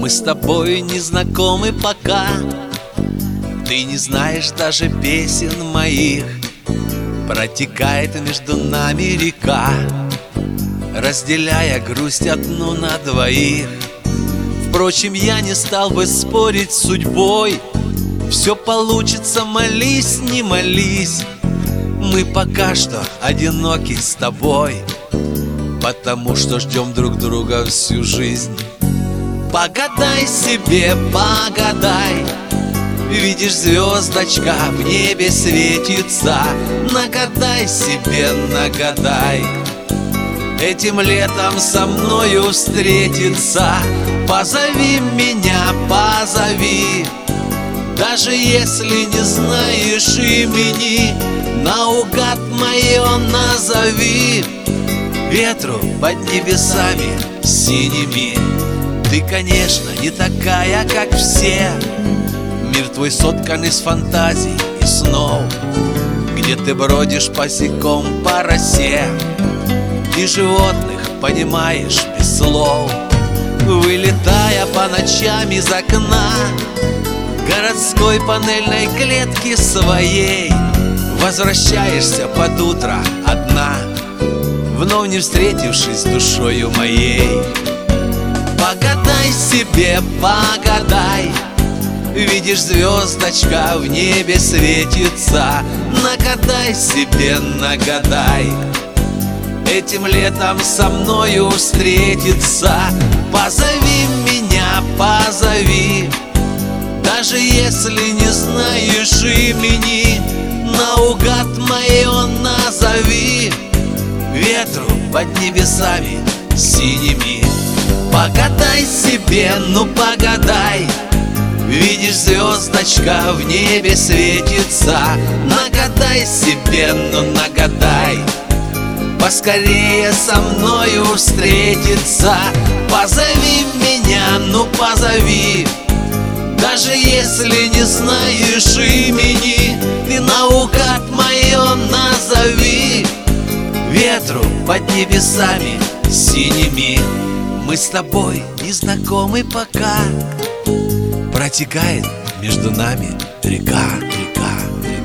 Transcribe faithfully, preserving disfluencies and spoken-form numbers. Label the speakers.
Speaker 1: Мы с тобой не знакомы пока. Ты не знаешь даже песен моих. Протекает между нами река, разделяя грусть одну на двоих. Впрочем, я не стал бы спорить с судьбой. Все получится, молись, не молись. Мы пока что одиноки с тобой, потому что ждем друг друга всю жизнь. Погадай себе, погадай. Видишь, звездочка в небе светится. Нагадай себе, нагадай. Этим летом со мною встретиться. Позови меня, позови. Даже если не знаешь имени, наугад мое назови. Ветру под небесами синими. Ты, конечно, не такая, как все. Мир твой соткан из фантазий и снов, где ты бродишь босиком по росе и животных понимаешь без слов. Вылетая по ночам из окна городской панельной клетки своей, возвращаешься под утро одна, вновь не встретившись душою моей. Погадай себе, погадай. Видишь, звездочка в небе светится. Нагадай себе, нагадай. Этим летом со мною встретиться. Позови меня, позови. Даже если не знаешь имени, наугад мое назови. Ветру под небесами синими. Погадай себе, ну погадай. Видишь, звездочка в небе светится. Нагадай себе, ну нагадай. Поскорее со мною встретиться. Позови меня, ну позови. Даже если не знаешь имени, ты наугад мое назови. Ветру под небесами синими. Мы с тобой не знакомы пока. Протекает между нами река, река, река.